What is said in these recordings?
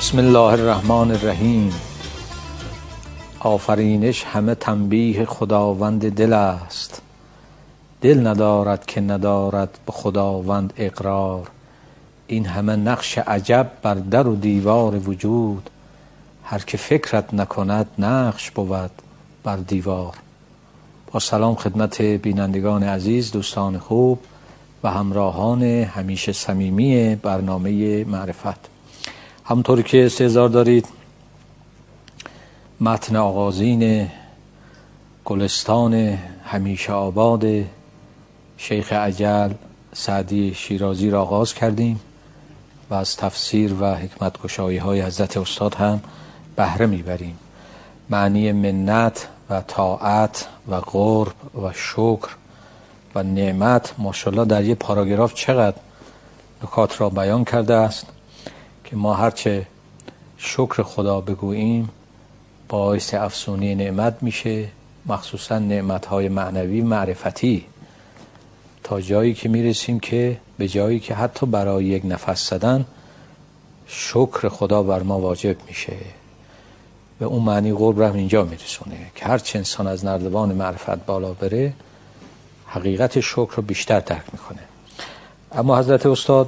بسم الله الرحمن الرحیم. آفرینش همه تنبیه خداوند دل است. دل ندارد که ندارد به خداوند اقرار. این همه نقش عجب بر در و دیوار وجود. هر که فکرت نکند نقش بود بر دیوار. با سلام خدمت بینندگان عزیز، دوستان خوب و همراهان همیشه صمیمی برنامه معرفت. همونطوری که استحضار دارید، متن آغازین گلستان همیشه آباد شیخ اجل سعدی شیرازی را آغاز کردیم و از تفسیر و حکمت‌گشایی های حضرت استاد هم بهره میبریم. معنی منت و طاعت و قرب و شکر و نعمت ماشاءالله در یه پاراگراف چقدر نکات را بیان کرده است که ما هرچه شکر خدا بگوییم باعث افزونی نعمت میشه، مخصوصا نعمت‌های معنوی معرفتی، تا جایی که میرسیم که به جایی که حتی برای یک نفس زدن شکر خدا بر ما واجب میشه. به اون معنی قرب رو اینجا میرسونه که هرچه انسان از نردبان معرفت بالا بره حقیقت شکر رو بیشتر درک میکنه. اما حضرت استاد،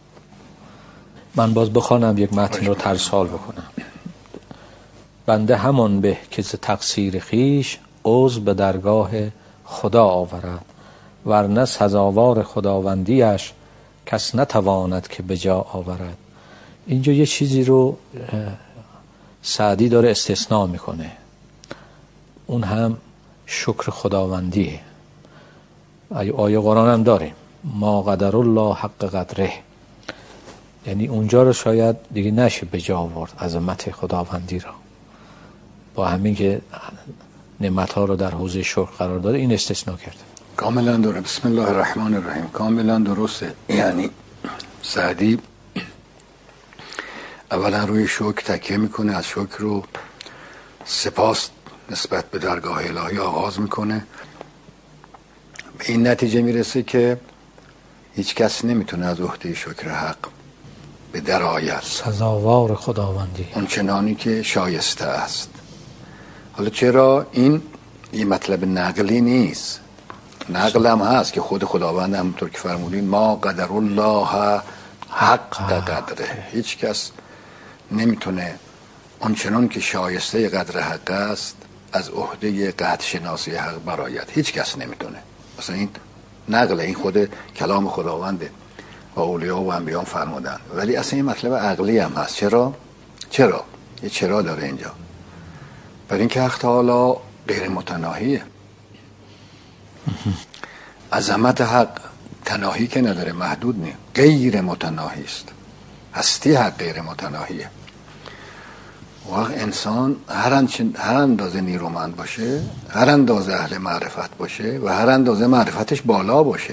من باز بخوانم یک متن رو ترسال بکنم. بنده همان به که ز تقصیر خیش عذر به درگاه خدا آورد، ورنه سزاوار خداوندیش کس نتواند که به جا آورد. اینجا یه چیزی رو سعدی داره استثناء میکنه، اون هم شکر خداوندیه. آیه قرآن هم داریم، ما قدر الله حق قدره، یعنی اونجا رو شاید دیگه نشه به جا آورد عظمت خداوندی را. با همین که نعمت‌ها رو در حوزه شکر قرار داده این استثناء کرده. کاملا درسته. بسم الله الرحمن الرحیم. کاملا درسته. یعنی سعدی اولا روی شکر تکیه میکنه، از شکر رو سپاس نسبت به درگاه الهی آغاز میکنه. به این نتیجه میرسه که هیچ کس نمیتونه از عهده شکر حق به در آید، سزاوار خداوندی اون چنانی که شایسته است. حالا چرا این یه مطلب نقلی نیست؟ نقل هم هست که خود خداوند همونطور که فرمودین ما قدر الله حق قدره، هیچ کس نمیتونه اون چنان که شایسته قدر حق است از عهده قدر شناسی حق برآید، هیچ کس نمیتونه. اصلا این نقل، این خود کلام خداونده و اولیا و انبیاء فرمودن. ولی اصلا این مطلب عقلی هم هست. چرا؟ یه چرا داره اینجا. برای اینکه حق تعالی غیر متناهیه. عظمت حق تناهی که نداره، محدود نیست، غیر متناهی است. هستی حق غیر متناهیه. وقت انسان هر اندازه نیرومند باشه، هر اندازه اهل معرفت باشه و هر اندازه معرفتش بالا باشه،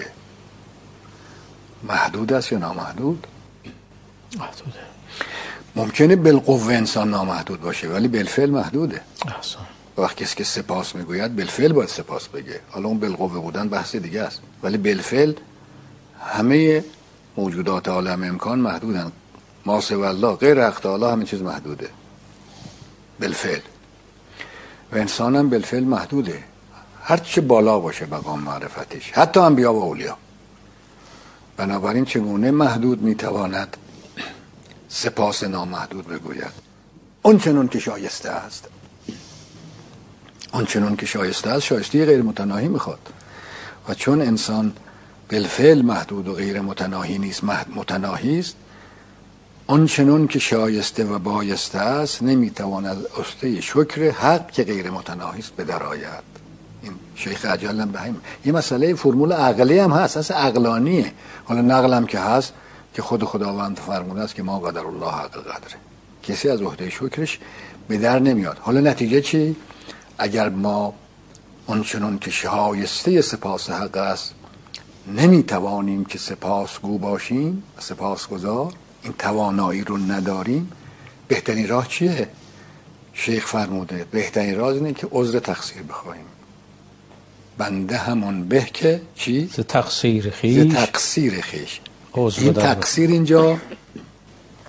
محدود است یا نامحدود؟ محدوده. ممکنه بالقوه انسان نامحدود باشه ولی بالفعل محدوده. احسن. وقتی کسی که سپاس میگوید بالفعل باید سپاس بگه. حالا اون بالقوه بودن بحث دیگه است، ولی بالفعل همه موجودات عالم امکان محدودن. ما سوی الله غیر حق تعالی همه چیز محدوده بالفعل، و انسان هم بالفعل محدوده، هر چه بالا باشه مقام معرفتش، حتی انبیا و اولیا. بنابراین چگونه محدود میتواند سپاس نامحدود بگوید؟ اون چنون که شایسته است. اون چنون که شایسته است شایسته غیر متناهی میخواد، و چون انسان بالفعل محدود و غیر متناهی نیست، متناهی است، اون چنون که شایسته و بایسته است نمیتواند از عهده شکر حق که غیر متناهی است به در آید. این شیخ اجل هم به همین یه مسئله فرمول عقلی هم هست، اصلا عقلانیه. حالا نقل هم که هست که خود خداوند فرموده است که ما قدر الله حق قدره، کسی از عهده شکرش به در نمیاد. حالا نتیجه چی؟ اگر ما اون چنون که شایسته سپاس حق است نمیتوانیم که سپاسگو باشیم، سپاسگزار، این توانایی رو نداریم، بهترین راه چیه؟ شیخ فرموده بهترین راه اینه که عذر تقصیر بخوایم. بنده همون به که چی؟ ز تقصیر خیش. این تقصیر اینجا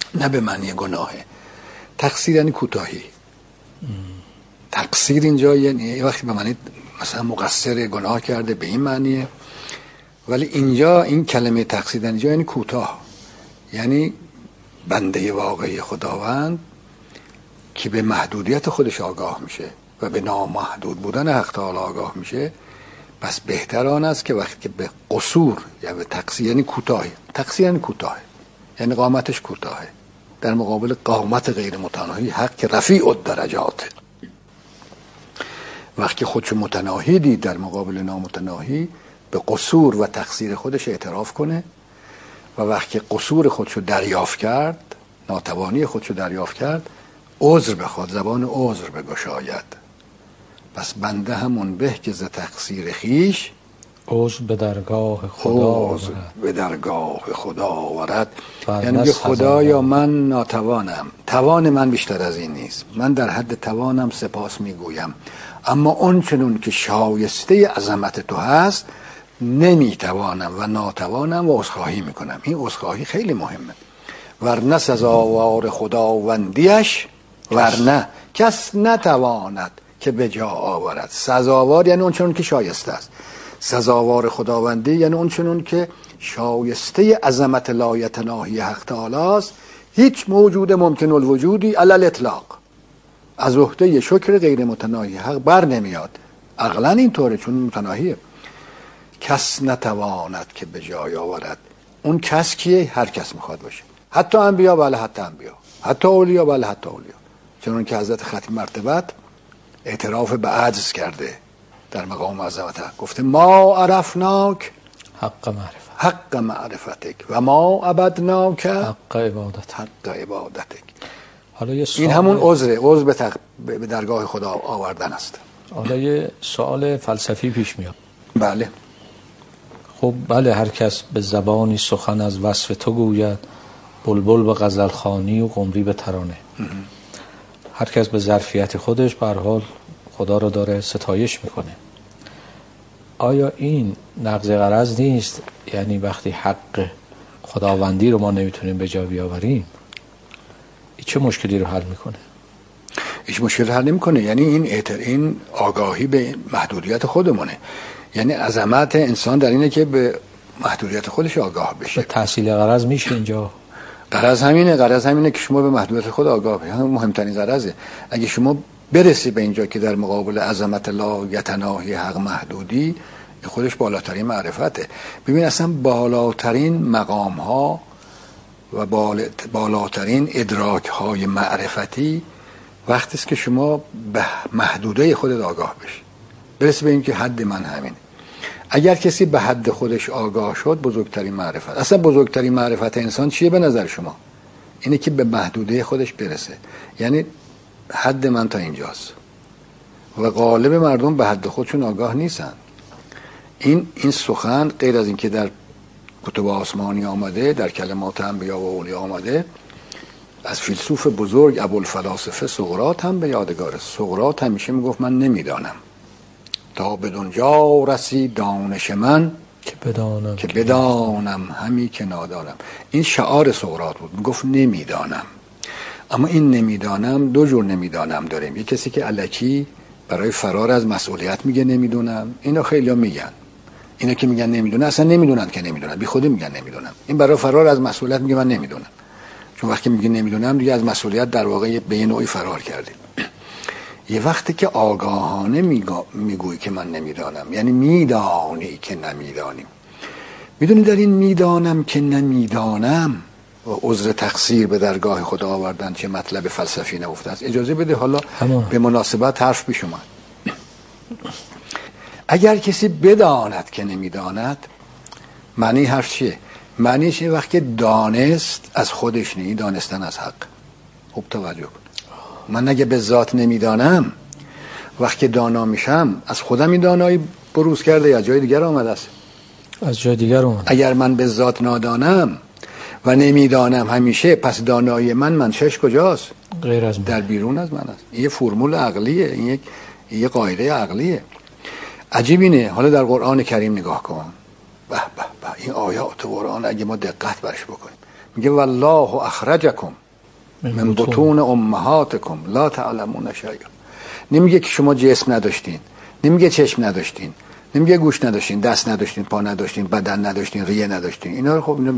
نه به معنی گناهه. تقصیر یعنی کوتاهی. تقصیر اینجا یعنی وقتی به معنی مثلا مقصر، گناه کرده، به این معنیه. ولی اینجا این کلمه تقصیر اینجا یعنی کوتاه، یعنی بنده واقعی خداوند که به محدودیت خودش آگاه میشه و به نامحدود بودن حق تعالی آگاه میشه. پس بهتر آن است که وقتی که به قصور یا به تقصیر یعنی کوتاهی، تقصیر یعنی کوتاهه، یعنی قامتش کوتاهه در مقابل قامت غیر متناهی حق که رفیع الدرجاته. وقتی خودشو متناهی دید در مقابل نامتناهی، به قصور و تقصیر خودش اعتراف کنه و وقتی قصور خودشو دریافت کرد، ناتوانی خودشو دریافت کرد، عذر بخواد، زبان عذر بگشاید. پس بنده همون به که ز تقصیر خیش عذر به درگاه خدا عذر به درگاه خدا آورد. یعنی که خدایا من ناتوانم، توان من بیشتر از این نیست، من در حد توانم سپاس میگویم، اما اون چنون که شایسته عظمت تو هست نمیتوانم و ناتوانم و عذرخواهی میکنم. این عذرخواهی خیلی مهمه. ورنه سزاوار خداوندیش، ورنه کس نتواند که به جا آورد. سزاوار یعنی اون چنون که شایسته است، سزاوار خداوندی یعنی اون چنون که شایسته عظمت لایتناهی حق تعالی است. هیچ موجود ممکن الوجودی علی الاطلاق از عهده شکر غیر متناهی حق بر نمیاد. عقلا اینطوره، چون متناهیه. کس نتواند که به جای آورد. اون کس کیه؟ هر کس میخواد باشه، حتی انبیا، بله حتی انبیا، حتی اولیا، بله حتی اولیا. چون که حضرت ختم مرتبت اعتراف به عجز کرده در مقام عظمت، گفته ما عرفناک حق معرفتک و ما عبدناک حق عبادتک. حالا یه این همون عذر به درگاه خدا آوردن است. حالا یه سوال فلسفی پیش میاد. بله. خب بله، هر کس به زبانی سخن از وصف تو گوید، بلبل به غزل خوانی و قمری به ترانه. هر کس به ظرفیت خودش به هر حال خدا رو داره ستایش میکنه. آیا این نقض غرض نیست؟ یعنی وقتی حق خداوندی رو ما نمیتونیم به جا بیاوریم، این چه مشکلی رو حل میکنه؟ هیچ مشکلی حل نمیکنه. یعنی این آگاهی به محدودیت خودمونه. یعنی عظمت انسان در اینه که به محدودیت خودش آگاه بشه. به تحصیل غرض میشه اینجا. غرض همینه که شما به محدودیت خود آگاه بشید. همین مهمترین غرضه. اگه شما برسی به اینجا که در مقابل عظمت لایتناهی حق محدودی، خودش بالاترین معرفته. ببین اصلا بالاترین مقام ها و بالاترین ادراک های معرفتی وقتی است که شما به محدوده خودت آگاه بشی، برسی به این که حد من همینه. اگر کسی به حد خودش آگاه شد، بزرگترین معرفت. اصلا بزرگترین معرفت انسان چیه به نظر شما؟ اینه که به محدوده خودش برسه. یعنی حد من تا اینجاست و غالب مردم به حد خودشون آگاه نیستن. این سخن غیر از این که در کتب آسمانی آمده، در کلمات انبیا و اولیا آمده، از فیلسوف بزرگ ابوالفلاسفه سقراط هم به یادگاره. سقراط همیشه میگفت من نمیدانم تا بدونجا رسید دانش من که بدانم همی که نادانم. این شعار سقراط بود، میگفت نمیدانم. اما این نمیدانم دو جور نمیدانم داریم. یک کسی که الکی برای فرار از مسئولیت میگه نمیدونم. اینا خیلی‌ها میگن. اینا که میگن نمیدونن اصلا نمیدونن که نمیدونن، بی خودی میگن نمیدونم. این برای فرار از مسئولیت میگه من نمیدونم. چون وقتی میگه نمیدونم دیگه از مسئولیت در واقع به نوعی فرار کردیم. یه وقتی که آگاهانه میگویی که من نمیدانم، یعنی میدانی که نمیدانیم. میدونی در این میدانم که نمیدانم و عذر تقصیر به درگاه خدا آوردن چه مطلب فلسفی نهفته است. اجازه بده حالا به مناسبت حرف پیش اومد. اگر کسی بداند که نمیداند، معنی حرف چیه؟ معنیش این وقت که دانست از خودش نیست، دانستن از حق. خوب توجه کن. من اگه به ذات نمیدانم، وقتی دانا میشم از خودم این دانایی بروز کرده یا جای دیگر آمده است؟ از جای دیگر اومد. اگر من به ذات نادانم و نمیدانم همیشه، پس دانایی من منشأش کجاست؟ غیر از من. در بیرون از من است. این یه فرمول عقلیه، این یه قاعده عقلیه. عجیب اینه. حالا در قرآن کریم نگاه کن. به به به، این آیات قرآن اگه ما دقت برش بکنیم، میگه والله اخرجکم من بطون امهاتکم لا تعلمون شیئا. نمیگه که شما جسم نداشتین، نمیگه چشم نداشتین، نمیگه گوش نداشتین، دست نداشتین، پا نداشتین، بدن نداشتین، ریه نداشتین. اینا رو خب اینا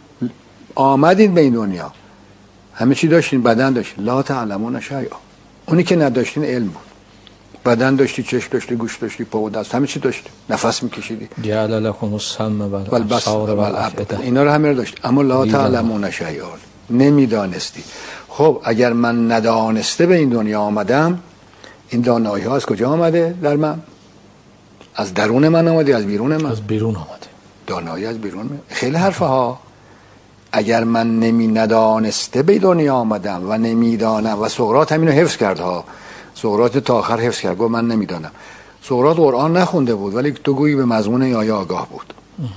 آمدین به این دنیا همه چی داشتین، بدن داشتین، لا تعلمون شیئا. اونی که نداشتین علم بود. بدن داشتی، چشم داشتی، گوش داشتی، پا و دست، همه چی داشتی، نفس میکشیدی. جعل لكم السمع والابصار والافئده. اینا رو همه رو داشت، اما لا تعلمون شیئا، نمیدانستی. خب اگر من ندانسته به این دنیا آمدم، این دانایی ها از کجا آمده در من؟ از درون من آمده، از بیرون من؟ از بیرون آمده. دانایی از بیرون من. خیلی حرفه ها. اگر من ندانسته به دنیا آمدم و نمیدانم، و سقراط همینو حفظ کرد ها. سقراط تا آخر حفظ کرد، گفت من نمیدانم. سقراط قرآن نخونده بود ولی تو گویی به مضمون این آیه آگاه بود.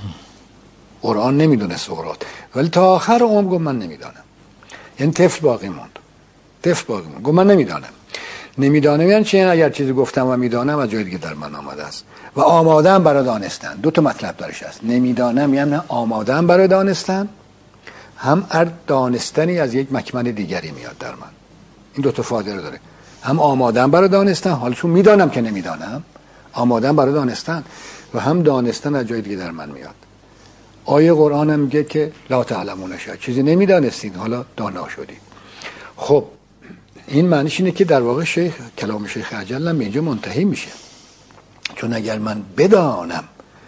قرآن نمیدونه سقراط، ولی تا آخر عمر گفت من نمیدانم. یعنی طفل باقی موند. گفت من نمیدانم. نمیدانم یعنی چی؟ اگر چیزی گفتم و میدانم از جای دیگه در من آمده است و آماده‌ام برای دانستن. دو تا مطلب درش هست. نمیدانم یعنی آماده‌ام برای دانستن، هم دانستنی از یک مکمن دیگری میاد در من. این دو تا فایده رو داره. هم آماده‌ام برای دانستن، حالا چون میدانم که نمیدانم، آماده‌ام برای دانستن، و هم دانستن از جای دیگه در من میاد. آیه قرآن هم میگه که لا تعلمون شیئا، چیزی نمیدانستین حالا دانا شدید. خب این معنیش اینه که در واقع کلام شیخ عجل هم به اینجا منتهی میشه. چون اگر من بدانم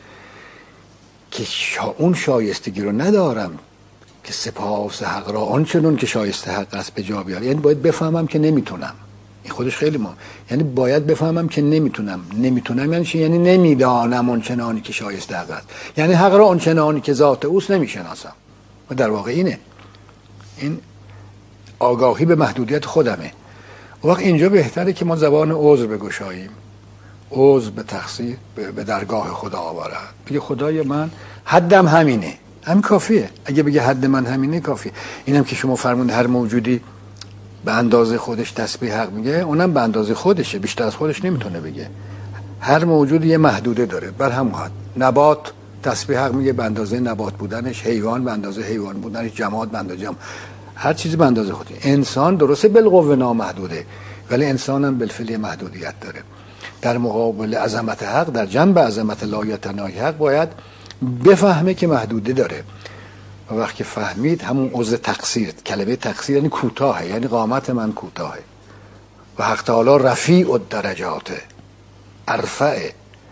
که اون شایستگی رو ندارم که سپاس حق را آنچنان که شایسته حق است به جا بیارم، یعنی باید بفهمم که نمیتونم. این خودش خیلی مهم. یعنی باید بفهمم که نمیتونم یعنی چی؟ یعنی نمیدانم آنچنانی که شایسته حق است، یعنی حق را آنچنانی که ذات اوست نمیشناسم. و در واقع این آگاهی به محدودیت خودمه. وقت اینجا بهتره که ما زبان عذر بگشاییم. عذر به تقصیر به درگاه خدا آورد. بگه خدای من حدم همینه، هم کافیه. اگه بگه حد من همینه کافیه. اینم که شما فرمود هر موجودی به اندازه خودش تسبیح حق میگه، اونم به اندازه خودشه، بیشتر از خودش نمیتونه بگه. هر موجودی یه محدوده داره، بر همون حد. نبات تسبیح حق میگه به اندازه نبات بودنش، حیوان به اندازه حیوان بودنش، جماد به اندازه جماد، هر چیزی به اندازه خودش. انسان درسته بالقوه نامحدوده، ولی انسان هم بالفعل محدودیت داره. در مقابل عظمت حق، در جنب عظمت لایتناهی حق باید بفهمه که محدوده داره. و وقتی فهمید همون عذر تقصیر، کلمه تقصیر یعنی کوتاهه، یعنی قامت من کوتاهه و حق تعالی رفیع الدرجات ارفعه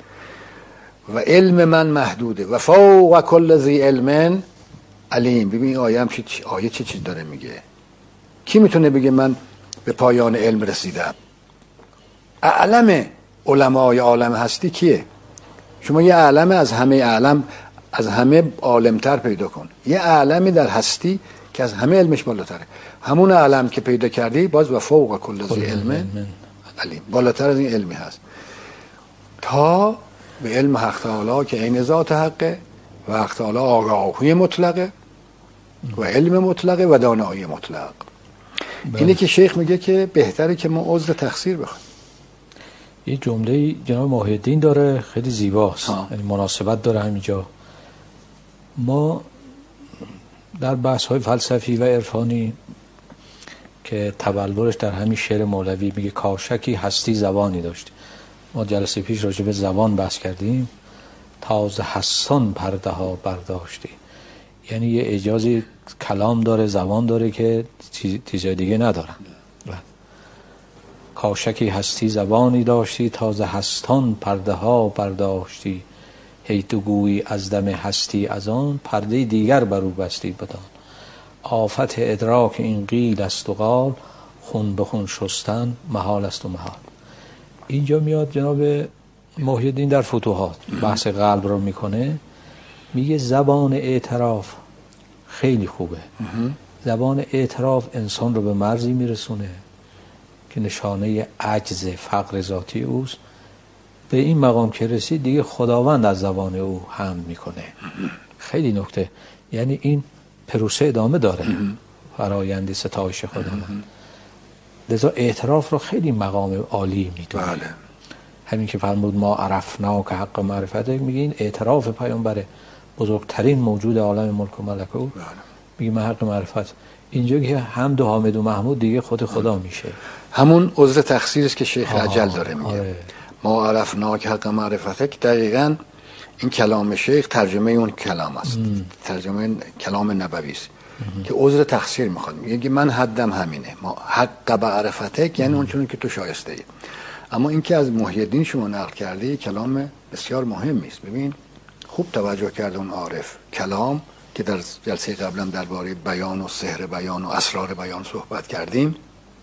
و علم من محدوده و فوق کل ذی علم علیم. ببین آیه چه چیز داره میگه. کی میتونه بگه من به پایان علم رسیدم؟ اعلم علمای عالم هستی کیه؟ شما یه اعلم از همه اعلم، از همه عالمتر پیدا کن. یه اعلمی در هستی که از همه علمش بالاتره. همون اعلم که پیدا کردی باز و فوق کل ذی علم علیم، بالاتر از این علمی هست تا به علم حق تعالی که عین ذات حقه و حق تعالی آگاهی مطلقه و علم مطلقه و دانایی مطلق. اینه که شیخ میگه که بهتره که ما عذر تقصیر بخوایم. یه جمله جناب محی الدین داره خیلی زیباست، یعنی مناسبت داره همینجا. ما در بحث های فلسفی و عرفانی که تبلورش در همین شعر مولوی میگه کاشکی هستی زبانی داشت. ما جلسه پیش راجع به زبان بحث کردیم. تازه حسان پرده ها برداشتی، یعنی یه اجازه کلام داره، زبان داره که چیزای دیگه ندارن. کاشکی هستی زبانی داشتی، تازه هستان پرده ها برداشتی، هی تو گویی از دم هستی از آن، پرده دیگر برو بستی بدان. آفت ادراک این قیل است و قال، خون به خون شستن محال است و محال. اینجا میاد جناب محی الدین در فتوحات بحث قلب رو میکنه، میگه زبان اعتراف خیلی خوبه. زبان اعتراف انسان رو به مرزی میرسونه که نشانه عجز فقر ذاتی اوست. به این مقام که رسید دیگه خداوند از زبان او حمد میکنه. خیلی نکته، یعنی این پروسه ادامه داره فرایند ستایش خداوند. لذا اعتراف رو خیلی مقام عالی میدونه. بله. همین که فرمود ما عرفنا که حق معرفت، میگه این اعتراف پیامبر بزرگترین موجود عالم ملک و ملکوت میگه من حق معرفت، اینجا که حمد و حامد و محمود دیگه خود خدا میشه. همون عذر تقصیر است که شیخ عجل داره میگه. آره. ما عرفنا که حق معرفته، که دقیقاً این کلام شیخ ترجمه اون کلام است، ترجمه کلام نبوی است که عذر تقصیر میخواد. میگه من حدم همینه، ما حق معرفته یعنی اون چون که تو شایسته ای. اما این که از محی الدین شما نقل کرده کلام بسیار مهمی است. ببین خوب توجه کرده اون عارف، کلام که در جلسه قبلا درباره بیان و سحر بیان و اسرار بیان صحبت کردیم،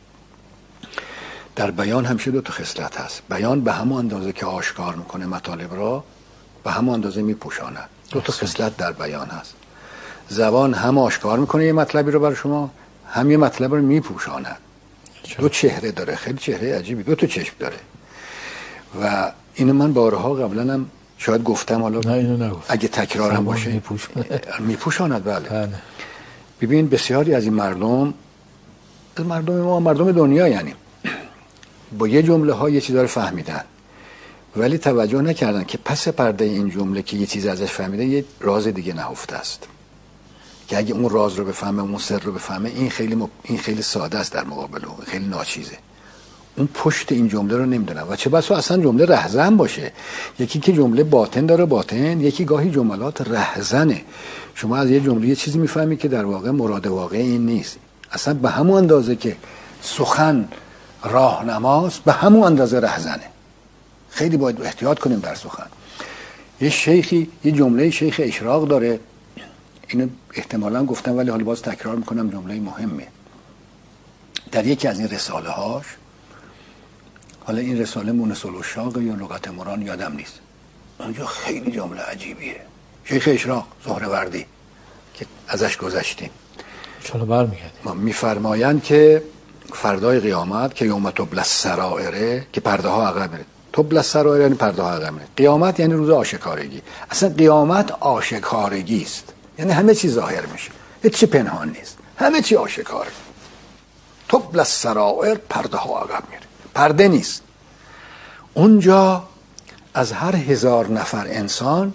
در بیان همیشه دو تا خصلت هست. بیان به همون اندازه که آشکار میکنه مطالب را، به همون اندازه میپوشاند. دو تا خصلت در بیان هست. زبان هم آشکار میکنه یه مطلبی رو برای شما، هم یه مطلب رو میپوشاند. دو چهره داره، خیلی چهره عجیبی، دو تا چشم داره. و اینو من بارها قبلا هم شاید گفتم، حالا نه اینو نگفت، اگه تکرارم باشه میپوشاند. بله. ببین بسیاری از این مردم ما مردم دنیا، یعنی با یه جمله ها یه چیزا رو فهمیدن، ولی توجه نکردن که پس پرده این جمله که یه چیز ازش فهمیده یه راز دیگه نهفته است، که اگه اون راز رو بفهمه، اون سر رو بفهمه، این خیلی ساده است در مقابل اون، خیلی ناچیزه. اون پشت این جمله رو نمیدونن و چه بسا اصلا جمله رهزن باشه. یکی که جمله باطن داره، باطن، یکی گاهی جملات رهزنه. شما از یه جمله یه چیزی میفهمی که در واقع مراد واقع این نیست. اصلا به همون اندازه که سخن راهنماست، به همون اندازه رهزنه. خیلی باید احتیاط کنیم در سخن. یه شیخی یه جمله شیخ اشراق داره، اینو احتمالاً گفتم ولی حالا باز تکرار میکنم، جمله مهمه. در یکی از این رساله هاش، حالا این رساله مونس العشاق یا لغت مران یادم نیست، اونجا خیلی جمله عجیبیه. شیخ اشراق زهروردی که ازش گذشتیم چرا برمیگردیم، ما میفرمایند که فردای قیامت که یوم تبلی السرائر، که پرده ها عقب میره. تبلی السرائر یعنی پرده ها عقب میره. قیامت یعنی روز آشکارگی. اصلا قیامت آشکارگی است، یعنی همه چیز ظاهر میشه، هیچ چی پنهان نیست، همه چی آشکاره. تبلی السرائر، پرده ها عقب میره، پرده نیست. اونجا از هر 1000 نفر انسان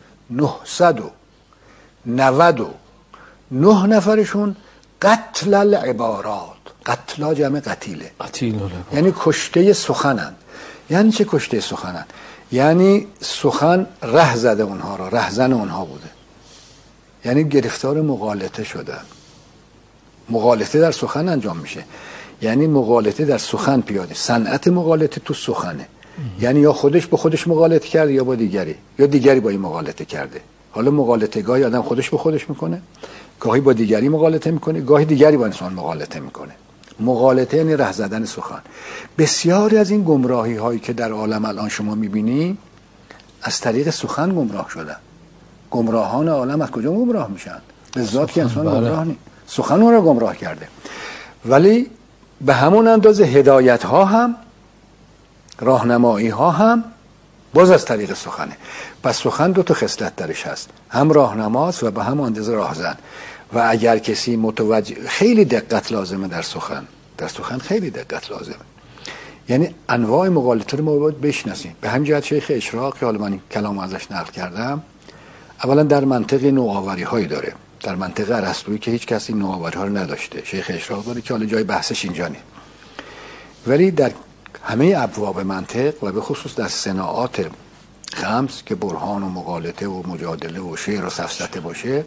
999 نفرشون قتل العبارات، قتلا جمع قتیله، یعنی کشته سخنن. یعنی چه کشته سخنن؟ یعنی سخن ره زده اونها را، رهزن اونها بوده، یعنی گرفتار مغالطه شدن. مغالطه در سخن انجام میشه، یعنی مغالطه در سخن پیاده، صنعت مغالطه تو سخنه. یعنی یا خودش با خودش مغالطه کرده یا با دیگری، یا دیگری با این مغالطه کرده. حالا مغالطه گاهی آدم خودش به خودش میکنه، گاهی با دیگری مغالطه میکنه، گاهی دیگری با انسان مغالطه میکنه. مغالطه یعنی ره زدن سخن. بسیاری از این گمراهی هایی که در عالم الان شما میبینی از طریق سخن گمراه شدن. گمراهان عالم از کجا گمراه میشن؟ به ذات که انسان گمراه نیست، سخن اون رو گمراه کرده. ولی به همون اندازه هدایت ها هم، راهنمایی ها هم باز از طریق سخنه. پس سخن دو تا خصلت درش هست، هم راهنماست و به همون اندازه راهزن. و اگر کسی متوجه، خیلی دقت لازمه در سخن خیلی دقت لازمه. یعنی انواع مغالطه رو ما باید بشناسیم. به همین جهت شیخ اشراق که حالا من این کلام ازش نقل کردم، اولا در منطق نوآوری هایی داره، در منطق ارسطویی که هیچ کسی نوآوری ها رو نداشته، شیخ اشراق داره که حالا جای بحثش اینجا نیست. ولی در همه ابواب منطق و به خصوص در صناعات خمس که برهان و مغالطه و مجادله و شعر و سفسطه باشه،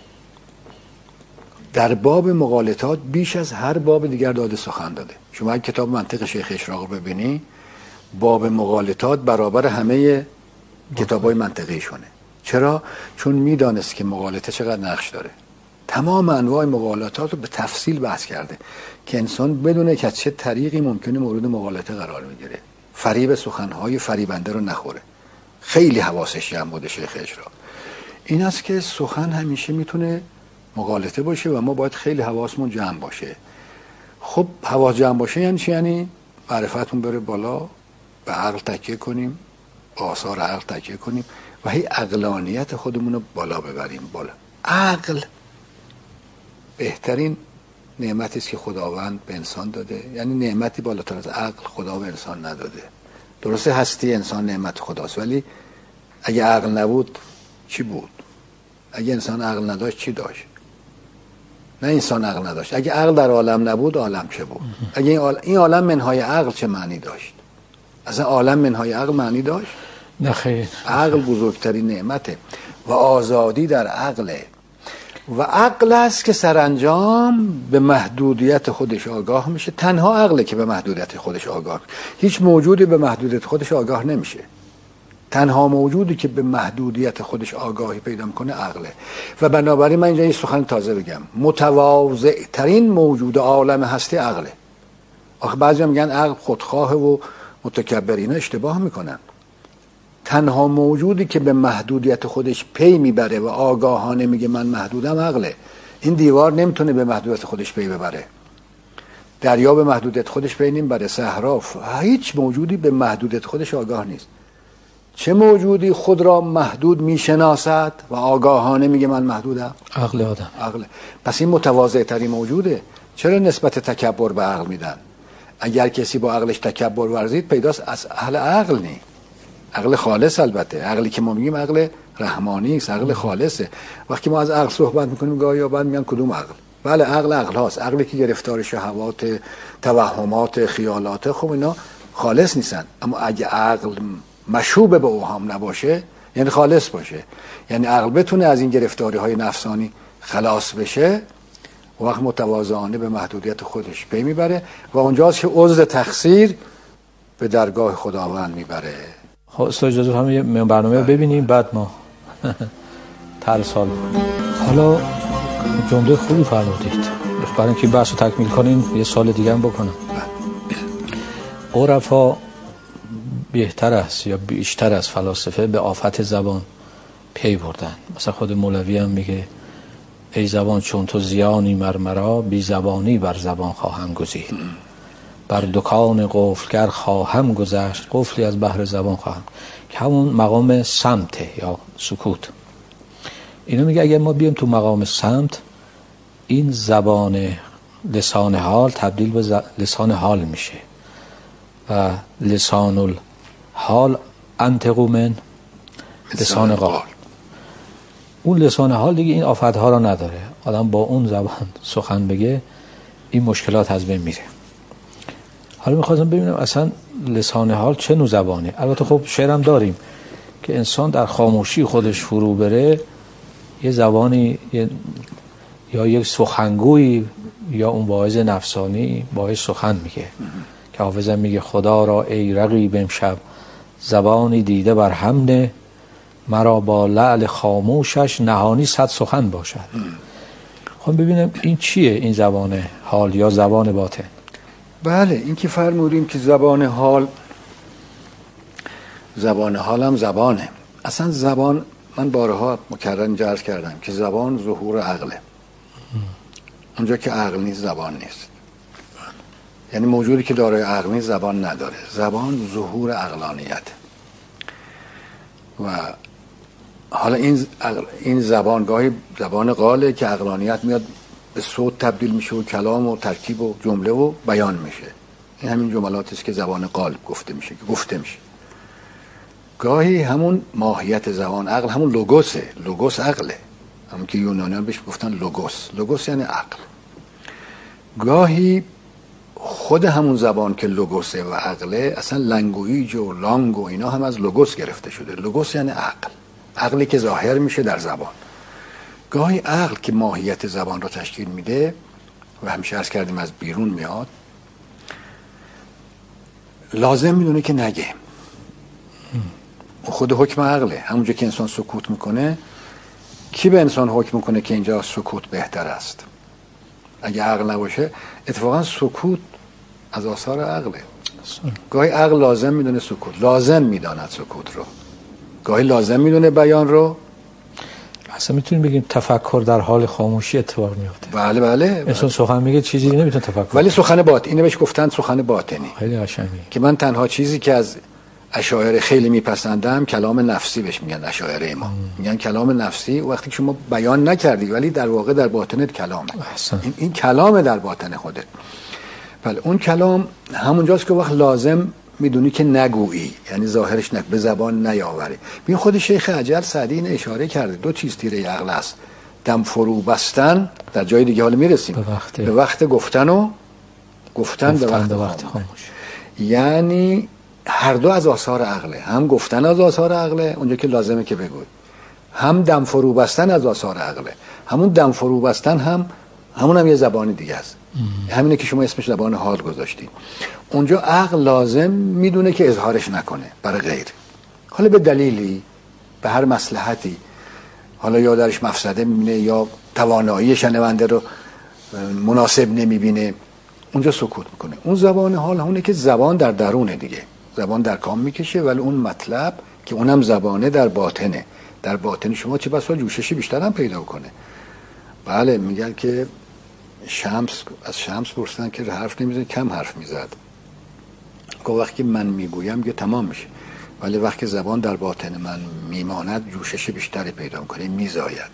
در باب مغالطات بیش از هر باب دیگر داده سخن داده. شما اگه کتاب منطق شیخ اشراق رو ببینی، باب مغالطات برابر همه کتابای منطقی شونه. چرا؟ چون میدانست که مغالطه چقدر نقش داره. تمام انواع مغالطات رو به تفصیل بحث کرده که انسان بدونه که چه طریقی ممکنه مورد مغالطه قرار میگیره، فریب سخنهای فریبنده رو نخوره. خیلی حواسش جمع بوده شیخ اشراق. این است که سخن همیشه میتونه مغالطه باشه و ما باید خیلی حواسمون جمع باشه. خب حواس جمع باشه یعنی چی؟ یعنی معرفتمون بره بالا، به عقل تکیه کنیم، به آثار عقل تکیه کنیم و هی عقلانیت خودمون رو بالا ببریم بالا. عقل بهترین نعمتی است که خداوند به انسان داده، یعنی نعمتی بالاتر از عقل خدا به انسان نداده. درسته هستی انسان نعمت خداست، ولی اگه عقل نبود چی بود؟ اگه انسان عقل نداشت چی داشت؟ نه انسان عقل نداشت. اگه عقل در عالم نبود عالم چه بود؟ اگه این عالم منهای عقل چه معنی داشت؟ اصلا عالم منهای عقل معنی داشت؟ نه خیر. عقل بزرگترین نعمته و آزادی در عقله و عقل است که سرانجام به محدودیت خودش آگاه میشه. تنها عقله که به محدودیت خودش آگاه میشه. هیچ موجودی به محدودیت خودش آگاه نمیشه. تنها موجودی که به محدودیت خودش آگاهی پیدا میکنه عقله. و بنابراین من اینجا یه سخن تازه بگم، متواضع ترین موجود عالم هستی عقله. آخه بعضی میگن عقل خودخواه و متکبر، اینا اشتباه میکنن. تنها موجودی که به محدودیت خودش پی میبره و آگاهانه میگه من محدودم عقله. این دیوار نمیتونه به محدودیت خودش پی ببره، دریا به محدودیت خودش پی نمیبره، صحرا، هیچ موجودی به محدودیت خودش آگاه نیست. چه موجودی خود را محدود میشناسد و آگاهانه میگه من محدودم؟ عقل آدم. عقل. پس این متواضع ترین موجوده. چرا نسبت تکبر به عقل میدن؟ اگر کسی با عقلش تکبر ورزید پیداست از اهل عقل نی. عقل خالص، البته عقلی که ما میگیم عقل رحمانی است، عقل خالصه. وقتی ما از عقل صحبت میکنیم گاهی بعد میگن کدوم عقل؟ بله عقل هاست، عقلی که گرفتار شهوات، توهمات، خیالات، خب اینا خالص نیستن. اما اگه عقل مشوب به اوهام نباشه، یعنی خالص باشه، یعنی عقل بتونه از این گرفتاری های نفسانی خلاص بشه، وقت متواضعانه به محدودیت خودش پی میبره و اونجاست که عذر تقصیر به درگاه خداوند میبره. خب استاد اجازه همین برنامه رو ببینیم بعد ما طرح سوال بکنیم. حالا جمله خوبی فرمودید. برای اینکه بحث رو تکمیل کنیم یه سال دیگه هم بکنم. عرفا بهتر است یا بیشتر از فلاسفه به آفت زبان پی بردن. مثلا خود مولوی هم میگه ای زبان چون تو زیانی مرمرا، بی زبانی بر زبان خواهم گزید. بر دکان قفلگر خواهم گذشت، قفلی از بحر زبان خواهم، که همون مقام صمت یا سکوت. اینو میگه اگر ما بیایم تو مقام صمت، این زبان لسان حال تبدیل به لسان حال میشه و لسان الحال انطقو من لسان قال. اون لسان حال دیگه این آفت‌ها را نداره. آدم با اون زبان سخن بگه این مشکلات از بین میره. حالا میخواستم ببینم اصلا لسان حال چه نوع زبانه. البته خب شعرم داریم که انسان در خاموشی خودش فرو بره یه زبانی یا یک سخنگوی یا اون واعظ نفسانی باعث سخن میگه که حافظم میگه خدا را ای رقیب امشب زبانی دیده بر هم نه، مرا با لعل خاموشش نهانی صد سخن باشد. خب ببینم این چیه این زبان حال یا زبان باطن؟ بله این که فرمودیم که زبان حال هم زبانه. اصلا زبان، من بارها مکرر عرض کردم که زبان ظهور عقله. اونجا که عقل نیست زبان نیست. یعنی موجودی که دارای عقل نیست زبان نداره. زبان ظهور عقلانیت. و حالا این زبان گاهی زبان قاله که عقلانیت میاد به صوت تبدیل میشه و کلام و ترکیب و جمله و بیان میشه. این همین جملاتی است که زبان قالب گفته میشه که گفته میشه. گاهی همون ماهیت زبان عقل همون لوگوسه. لوگوس عقله، همون که یونانیان بهش گفتن لوگوس. لوگوس یعنی عقل. گاهی خود همون زبان که لوگوسه و عقله، اصلا لنگویج و لانگ و اینا هم از لوگوس گرفته شده. لوگوس یعنی عقل، عقلی که ظاهر میشه در زبان. گاهی عقل که ماهیت زبان را تشکیل میده و همیشه عرض کردیم از بیرون میاد، لازم میدونه که نگه. خود حکم عقله. همونجا که انسان سکوت میکنه، کی به انسان حکم میکنه که اینجا سکوت بهتر است؟ اگه عقل نباشه اتفاقا سکوت از آثار عقله. گاهی عقل لازم میدونه سکوت، لازم میداند سکوت رو، گاهی لازم میدونه بیان رو. اصلا میتونیم بگیم تفکر در حال خاموشی اتفاق میفته. بله. انسان سخن میگه چیزی نمیتونه تفکر، ولی سخن باطنی، اینو بهش گفتن سخن باطنی. خیلی قشنگه. که من تنها چیزی که از اشاعره خیلی میپسندم کلام نفسی بهش میگن. اشاعره ما میگن کلام نفسی وقتی که شما بیان نکردی ولی در واقع در باطنت کلامه. این کلامه در باطن خودت. بله اون کلام همونجاست که وقت لازم میدونی که نگویی، یعنی ظاهرش به زبان نیاوری. ببین خود شیخ اجل سعدی این اشاره کرده. دو چیز تیره عقل است دم فرو بستن در جای دیگه حالا میرسیم به وقت گفتن و گفتن به وقت خاموش. یعنی هر دو از آثار عقله، هم گفتن از آثار عقله اونجا که لازمه که بگوی، هم دم فرو بستن از آثار عقله. همون دم فرو بستن همون هم یه زبان دیگه است. همینه که شما اسمش زبان حال گذاشتید. اونجا عقل لازم میدونه که اظهارش نکنه برای غیر، حالا به دلیلی، به هر مصلحتی، حالا یا درش مفسده میبینه یا توانایی شنونده رو مناسب نمیبینه، اونجا سکوت میکنه. اون زبان حال همونه که زبان در درونه دیگه، زبان در کام میکشه، ولی اون مطلب که اونم زبانه در باطنه، در باطن شما چه بسا جوششی بیشتر هم پیدا کنه. بله میگن که از شمس پرسیدن که حرف نمیزنه، کم حرف میزد، که وقتی من میگویم که تمام میشه، ولی وقتی زبان در باطن من میماند جوشش بیشتری پیدا کنه، میزاید.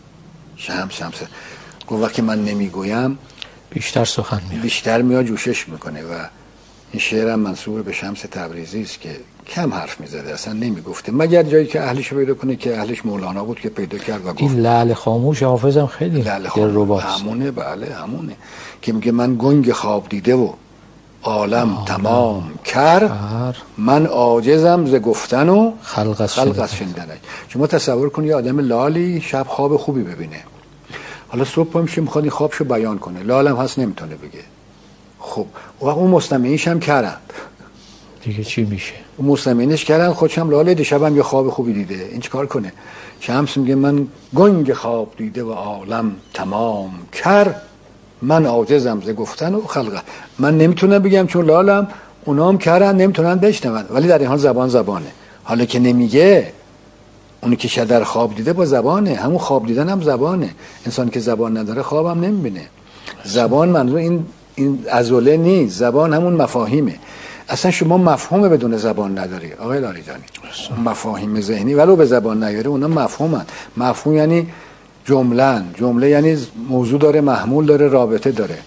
شمس گفت وقتی من نمیگویم بیشتر سخن میاد، بیشتر میاد جوشش میکنه. و این شعرم منسوب به شمس تبریزی است که کم حرف میزده، اصلا نمیگفته، مگر جایی که اهلش پیدا کنه، که اهلش مولانا بود که پیدا کرد و گفت. این لعل خاموش حافظم خیلی دلرباست. همونه، بله همونه که میگه من گنگ خواب دیده و عالم تمام کر، من عاجزم ز گفتن و خلق از شنیدن. شما تصور کنید یه آدم لالی شب خواب خوبی ببینه، حالا صبح پا میشه میخواد این خوابشو بیان کنه، لالم هست نمیتونه بگه. خب اون مستمعینش هم کردند دیگه، چی میشه؟ اون مستمعینش کردن، خودشم لاله دیشبم یه خواب خوبی دیده، این چیکار کنه؟ شمس میگه من گنگ خواب دیده و عالم تمام کر، من عاجزم ز گفتن و خلق. من نمیتونم بگم چون لالم، اونا هم کردن نمیتونن بشنون، ولی در این حال زبانه. حالا که نمیگه، اونی که شدر خواب دیده با زبانه، همون خواب دیدن هم زبانه. انسانی که زبان نداره خوابم نمیبینه. زبان منظور این عضله نیست، زبان همون مفاهیمه. اصلا شما مفهوم بدون زبان نداری آقای لاریجانی، مفاهیم ذهنی ولو به زبان نیاره اونا مفهومن. مفهوم یعنی جمله یعنی موضوع داره، محمول داره، رابطه داره.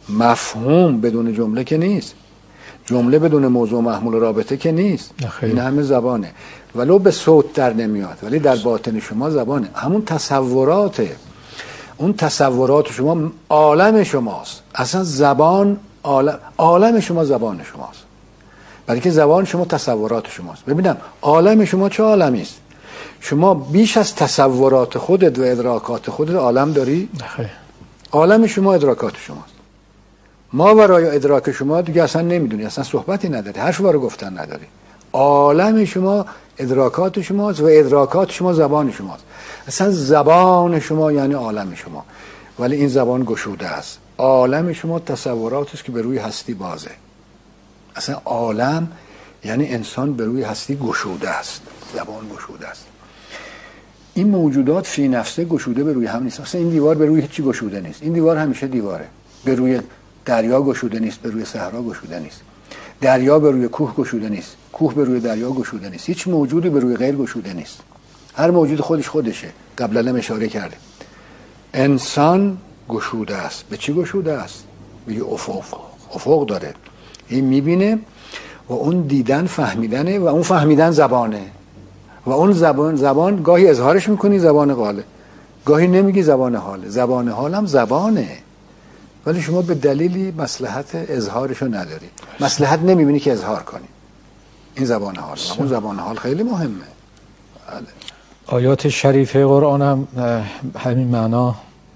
مفهوم بدون جمله که نیست، جمله بدون موضوع محمول و رابطه که نیست. این همه زبانه، ولو به صوت در نمیاد، ولی در باطن شما زبانه. همون تصوراته، اون تصورات شما عالم شماست. اصلا زبان عالم شما زبان شماست، برای که زبان شما تصورات شماست. ببینم عالم شما چه عالمی است؟ شما بیش از تصورات خودت و ادراکات خودت عالم داری؟ عالم شما ادراکات شماست. ما برای ادراک شما دیگه اصلا نمیدونی، اصلا صحبتی نداری، حرف برای گفتن نداری. عالم شما ادراکات شماست و ادراکات شما زبان شماست. اصلا زبان شما یعنی عالم شما، ولی این زبان گشوده است. عالم شما تصورات است که به روی هستی بازه. اصلا عالم یعنی انسان به روی هستی گشوده است، زبان گشوده است. این موجودات فی نفسه گشوده به روی هم نیست. اصلا این دیوار به روی هیچی گشوده نیست. این دیوار همیشه دیواره. به روی دریا گشوده نیست، به روی صحرا گشوده نیست. دریا به روی کوه گشوده نیست، کوه به روی دریا گشوده نیست. هیچ موجودی به روی غیر گشوده نیست. هر موجود خودشه. قبلا هم اشاره کرده. انسان گشوده است. به چی گشوده است؟ به افق داره. این میبینه و اون دیدن فهمیدنه و اون فهمیدن زبانه. و اون زبان گاهی اظهارش میکنی زبان قاله، گاهی نمیگی زبان حاله. زبان حال هم زبانه، ولی شما به دلیلی مصلحت اظهارشو نداری، مصلحت نمیبینی که اظهار کنی. این زبان حال، اون زبان حال خیلی مهمه. بله. آیات شریفه قرآن هم همین معنا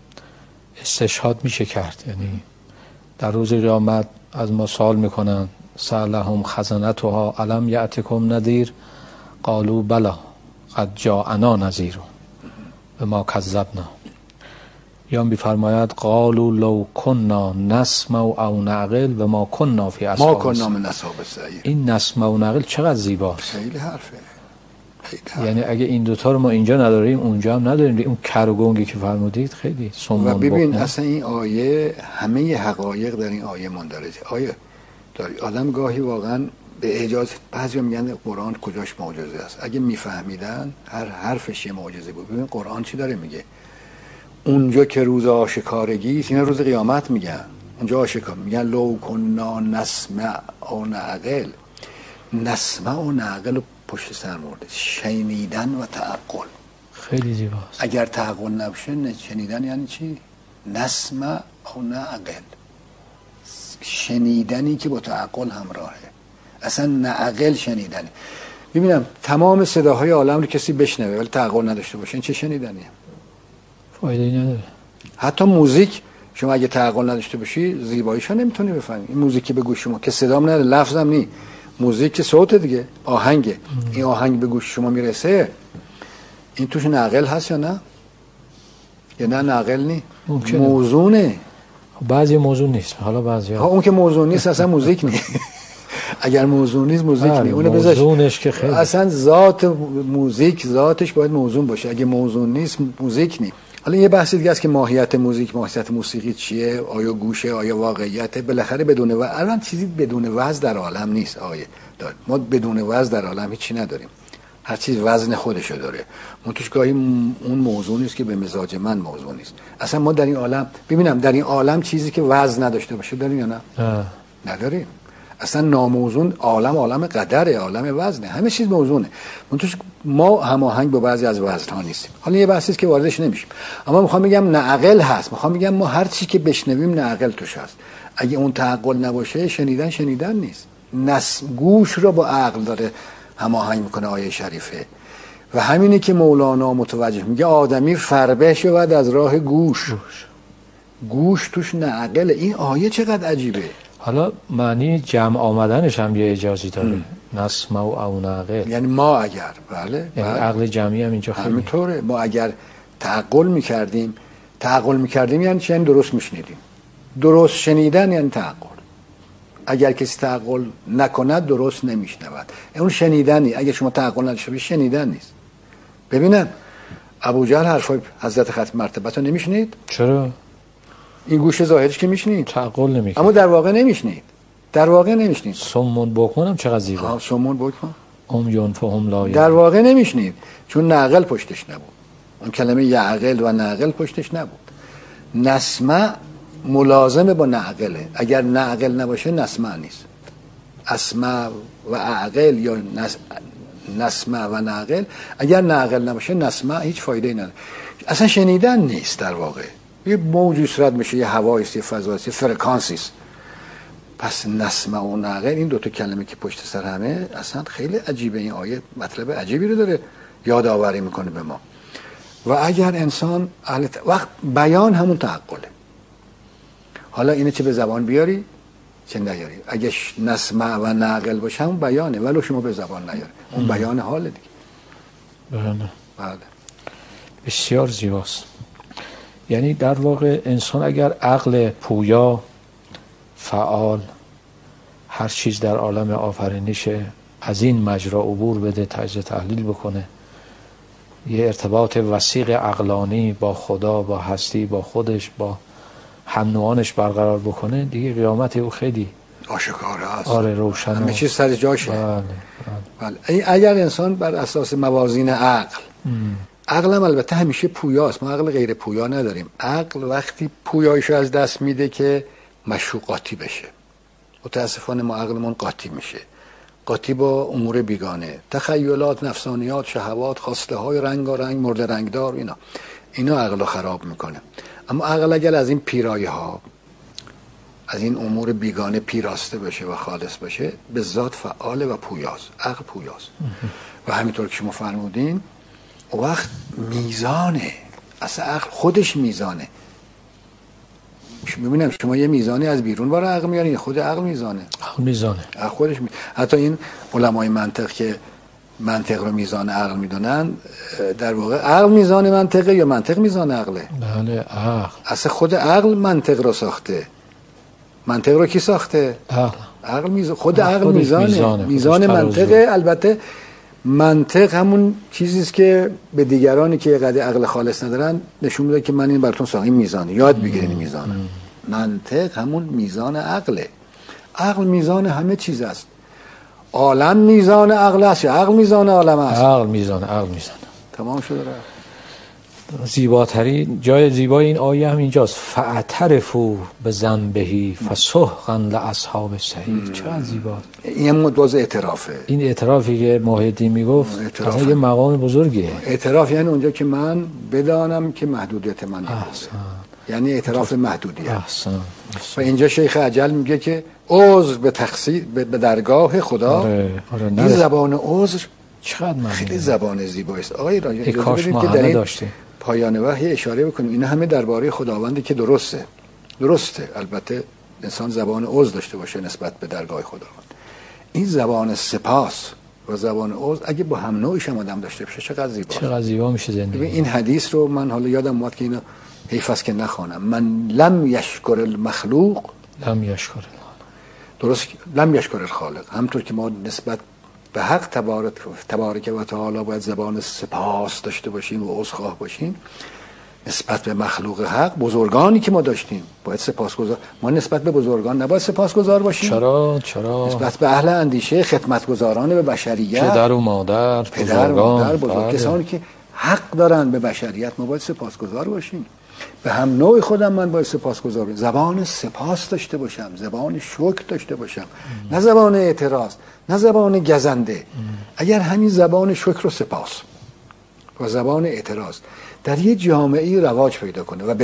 استشهاد میشه کرد. یعنی در روز قیامت از ما سوال میکنن سألهم خزنتها الم یأتکم نذیر قالوا بلی قد جاءنا نذیر بما کذبنا. یا میفرماید قالوا لو كنا نسمع او نعقل و ما كنا فی اصحاب السعیر. این نسمع و نعقل چقدر زیباست. خیلی حرفه. یعنی اگه این دوتا رو ما اینجا نداریم اونجا هم نداریم. اون کر و گنگی که فرمودید خیلی و ببین اصلا این آیه همه حقایق در این آیه مندرجه. آیه داری آدم گاهی واقعا به اعجاز، بعضیا میگن قرآن کجاش معجزه است. اگه میفهمیدن هر حرفش یه معجزه بود. ببین قرآن چی داره میگه. اونجا که روز آشکارگی است، اینا روز قیامت میگن، اونجا آشکار میگن لو کنا نسمع او نعقل. نسمع و نعقل پشت سر مورد شنیدن و تعقل خیلی زیباست. اگر تعقل نباشه شنیدن یعنی چی؟ نسمع او نعقل، شنیدنی که با تعقل همراهه. اصلا نعقل شنیدنه. ببینم تمام صداهای عالم رو کسی بشنوه ولی تعقل نداشته باشه این چه شنیدنیه؟ فایده‌ای نداره. حتی موزیک شما اگه تعقل نداشته باشی زیباییشو نمیتونی بفهمی. این موزیکی به گوش شما که صدام نداره، لفظم نی، موزیک که صوت دیگه، آهنگه. این آهنگ به گوش شما میرسه، این توش نعقل هست یا نه؟ یا نه نعقل نی؟ موزونه. بعضی موضوع نیست، حالا بعضی‌ها اون که موضوع نیست اصلا موزیک نی. اگر موضوع نیست موزیک نی. اون موضوعش که خیلی اصلا ذات موزیک ذاتش باید موزون باشه. اگه موزون نیست موزیک نی. حالا یه بحث دیگه است که ماهیت موزیک، ماهیت موسیقی چیه؟ آیا گوشه، آیا واقعیته؟ بالاخره بدون الان چیزی بدون وزن در عالم نیست. ما بدون وزن در عالم هیچی نداریم. هر چیز وزن خودشو داره. منتش گاهی اون موضوع نیست که به مزاج من موضوع نیست. اصلا ما در این عالم ببینم در این عالم چیزی که وزن نداشته باشه داریم یا نه؟ نداریم. اصلا ناموزون عالم قدره، عالم وزنه، همه چیز موزونه. منتش ما هماهنگ با بعضی از وزن‌ها نیستیم. حالا یه بحثی است که واردش نمیشیم. اما میخوام بگم نعقل هست. میخوام بگم ما هر چی که بشنویم نعقل توش هست. اگه اون تعقل نباشه شنیدن نیست. گوش رو با عقل داره هماهنگ میکنه آیه شریفه. و همینه که مولانا متوجه میگه آدمی فربه شود از راه گوش توش نعقل. این آیه چقدر عجیبه. حالا معنی جمع آمدنش هم یه اجازی داره. نسمع او نعقل، یعنی ما اگر بله یعنی عقل جمعی هم اینجا خیلی همینطوره. ما اگر تعقل میکردیم یعنی چه؟ یعنی درست میشنیدیم. درست شنیدن یعنی تعقل. اگر کسی تعقل نکند درست نمیشنود. اون شنیدنی. اگر شما تعقل نداشته باشید شنیدن نیست. ببینن ابوجهل حرفای حضرت ختم مرتبه رو نمیشنید. چرا؟ این گوش ظاهرش که میشنید، تعقل نمیکنه، اما در واقع نمیشنید. سمون بکنم چقدر زیبا. سمون بکن امیون فهم لا. در واقع نمیشنید چون نعقل پشتش نبود. اون کلمه یعقل و نعقل پشتش نبود. نسمع ملازمه با نعقله. اگر نعقل نباشه نسمع نیست. اسمع و عقل یا نسمع و نعقل. اگر نعقل نباشه نسمع هیچ فایده‌ای نداره. اصلا شنیدن نیست در واقع. یه موجی صورت میشه، یه هوایی است، یه فضایی است، یه فرکانسی است. پس نسمع و نعقل این دوتا کلمه که پشت سر همه اصلا خیلی عجیبه. این آیه مطلب عجیبی رو داره یادآوری میکنه به ما. و اگر انسان وقت بیان همون تعقله. حالا اینه چه به زبان بیاری چه نیاری. اگه نسمع و نعقل باشه همون بیانه، ولو شما به زبان نیاری اون بیان حاله دیگه. بله. بسیار زیباست. یعنی در واقع انسان اگر عقل پویا فعال هر چیز در عالم آفرینش از این مجرا عبور بده، تجزیه تحلیل بکنه، یه ارتباط وثیق عقلانی با خدا، با هستی، با خودش، با هم نوعانش برقرار بکنه، دیگه قیامت او خیلی آشکار است. آره روشن. همه چیز سر جاشه. بله. اگر انسان بر اساس موازین عقل هم البته همیشه پویاست. ما عقل غیر پویا نداریم. عقل وقتی پویایشو از دست میده که مشوقاتی بشه. متاسفانه ما عقلمون قاطی میشه. قاطی با امور بیگانه، تخیلات، نفسانیات، شهوات، خواسته های رنگارنگ، مرد رنگدار، اینا عقل رو خراب میکنه. اما عقل اگر از این پیرایه ها، از این امور بیگانه پیراسته بشه و خالص بشه، به ذات فعال و پویاست. عقل پویاست. و همینطور که شما فرمودین وقت میزانه. اصلا عقل خودش میزانه. ببینم شما یه میزانی از بیرون برای عقل میارین، خود عقل میزانه. عقل میزانه. خودش حتی این علمای منطق که منطق رو میزان عقل میدونن، در واقع عقل میزان منطقه یا منطق میزان عقله؟ بله عقل. اصلا خود عقل منطق رو ساخته. منطق رو کی ساخته؟ عقل. خود عقل میزانه. میزان منطقه. البته منطق همون چیزیست که به دیگرانی که قدر عقل خالص ندارن نشون میده که من این براتون ساختم. این میزانه، یاد بگیرین میزانه. منطق همون میزان عقله. عقل میزان همه چیز است. عالم میزان عقل است یا عقل میزان عالم است؟ عقل میزان. تمام شده رفت. زیباترین جای زیبای این آیه هم اینجاست. فاعترفوا بذنبه فسحقا لاصحاب السعیر. چقدر زیبا. این مدوز اعترافه. این اعترافی که محی الدین میگفت اصلا یه مقام بزرگیه. اعتراف یعنی اونجا که من بدانم که محدودیت من احسن. یعنی اعتراف محدودیت. احسن. و اینجا شیخ اجل میگه که عذر به تقصیر به درگاه خدا. آره. این زبان عذر چقدر خیلی زبان زیبایی است. آقای راجع کاش ما که در این داشتیم. پایان وحی اشاره بکنیم اینا همه درباره خداوندی که درسته. البته انسان زبان عذر داشته باشه نسبت به درگاه خداوند. این زبان سپاس و زبان عذر اگه با هم نوعش هم آدم داشته باشه چقدر زیبا میشه زندگی. ببین این حدیث رو من حالا یادم اومد که اینو حیف است که نخوانم. من لم یشکر المخلوق لم یشکر درست لم یشکر الخالق. همونطور که ما نسبت به حق تبارک و تعالی باید زبان سپاس داشته باشیم و عذرخواه باشیم، نسبت به مخلوق حق بزرگانی که ما داشتیم باید سپاسگزار. ما نسبت به بزرگان نباید سپاسگزار باشیم؟ چرا؟ نسبت به اهل اندیشه، خدمتگزاران به بشریت، پدر و مادر، بزرگان، کسانی که حق دارن به بشریت، ما باید سپاسگزار باشیم. به هم نوع خودم من باید سپاسگزار باشم. زبان سپاس داشته باشم، زبان شکر داشته باشم، نه زبان اعتراض، نه زبان گزنده. اگر همین زبان شکر و سپاس و زبان اعتراض در یه جامعه رواج پیدا کنه و به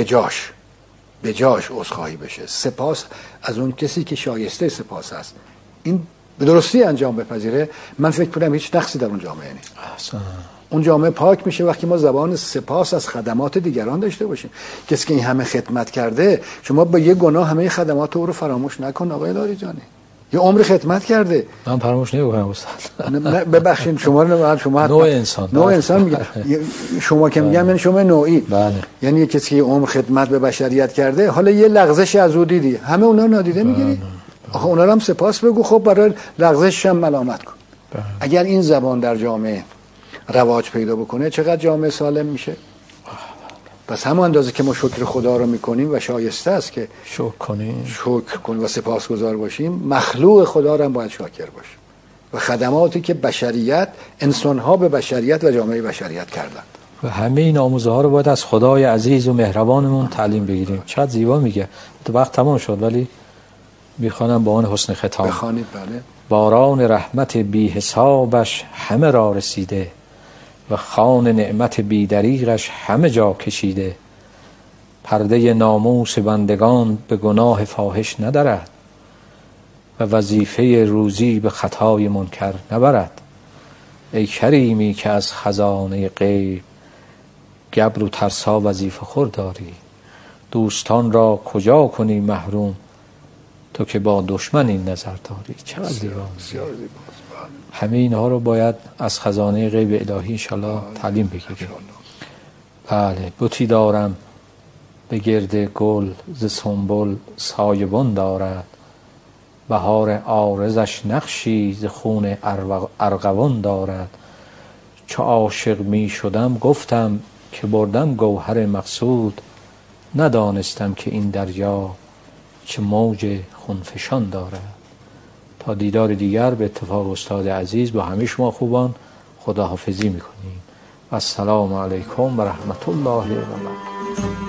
جاش عذرخواهی بشه، سپاس از اون کسی که شایسته سپاس است، این به درستی انجام بپذیره، من فکر کنم هیچ نقصی در اون جامعه نیست. اون جامعه پاک میشه وقتی ما زبان سپاس از خدمات دیگران داشته باشیم. کسی که این همه خدمت کرده، شما با یه گناه همه خدمات او رو فراموش نکن آقای لاریجانی. یه عمر خدمت کرده. من فراموش نمی‌کنم استاد. ببخشید شما نوع انسان میگه. شما که میگم یعنی شما نوعی. بله. یعنی یه کسی که عمر خدمت به بشریت کرده، حالا یه لغزش از او دیدی، همه اونا رو نادیده میگیری؟ آخه اونا رو هم سپاس بگو، خب برای لغزش هم ملامت کن. اگر این زبان در جامعه رواج پیدا بکنه چقدر جامعه سالم میشه. پس همون اندازه که ما شکر خدا رو میکنیم و شایسته است که شکر کنیم و سپاسگزار باشیم، مخلوق خدا رو هم باید شاکر باشیم و خدماتی که بشریت، انسانها به بشریت و جامعه بشریت کردند. و همه این آموزه ها رو باید از خدای عزیز و مهربانمون تعلیم بگیریم. چقدر زیبا میگه. تو وقت تمام شد ولی میخوانم با آن حسن ختام. بخوانید. بله. باران رحمت بی حسابش همه را رسیده و خوان نعمت بی دریغش همه جا کشیده. پرده ناموس بندگان به گناه فاحش ندارد و وظیفه روزی به خطای منکر نبرد. ای کریمی که از خزانه غیب گبر و ترسا وظیفه خور داری. دوستان را کجا کنی محروم تو که با دشمن این نظر داری. چقدر زیبا. همه اینها رو باید از خزانه غیب الهی انشالله تعلیم بگیریم. بله. بتی دارم به گرد گل ز سنبل سایبان دارد، بهار عارضش نقشی ز خون ارغوان دارد. چو عاشق می شدم گفتم که بردم گوهر مقصود، ندانستم که این دریا چه موج خونفشان دارد. تا دیدار دیگر به اتفاق استاد عزیز با همه شما خوبان خداحافظی میکنیم. السلام علیکم و رحمت الله و برکاته.